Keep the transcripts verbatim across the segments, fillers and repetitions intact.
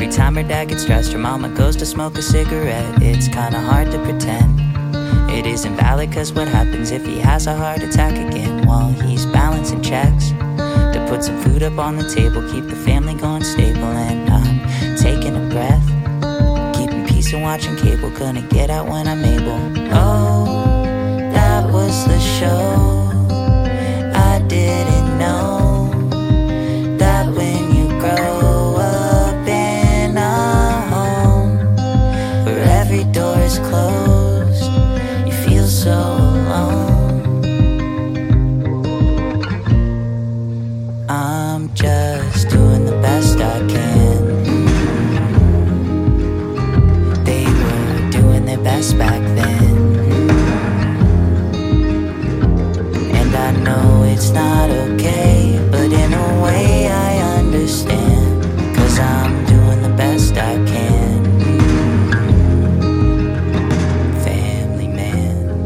Every time her dad gets stressed, her mama goes to smoke a cigarette. It's kinda hard to pretend it isn't valid, cause what happens if he has a heart attack again? While he's balancing checks to put some food up on the table, keep the family going stable. And I'm taking a breath, keeping peace and watching cable. Gonna get out when I'm able. Oh, that was the show. I didn't know that when you grow up in a home where every door is closed, you feel so alone. I'm just doing the best I can. They were doing their best back then, and I know it's not okay, but in a way I understand, cause I'm doing the best I can. Family man.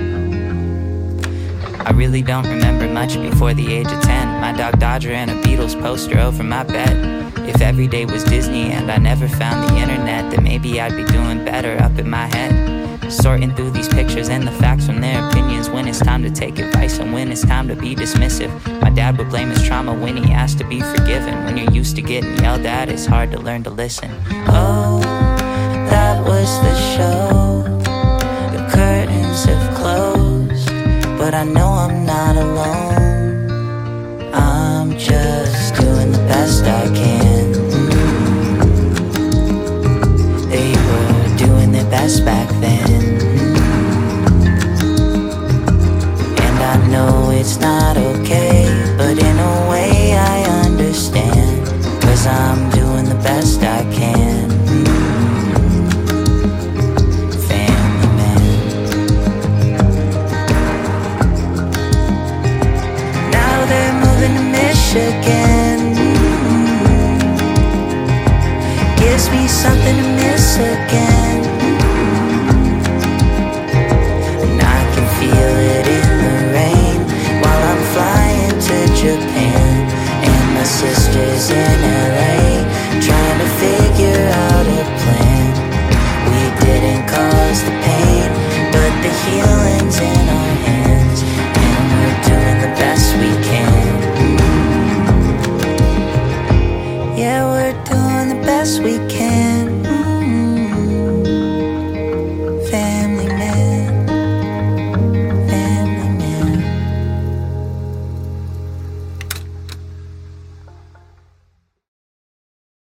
I really don't remember much before the age of ten. My dog Dodger and a Beatles poster over my bed. If every day was Disney and I never found the internet, then maybe I'd be doing better up in my head, sorting through these pictures and the facts from their opinions, when it's time to take advice and when it's time to be dismissive. My dad would blame his trauma when he asked to be forgiven. When you're used to getting yelled at, it's hard to learn to listen. Oh, that was the show. The curtains have closed, but I know I'm not alone. I'm just doing the best I can. They were doing their best back then, and I know it's not okay.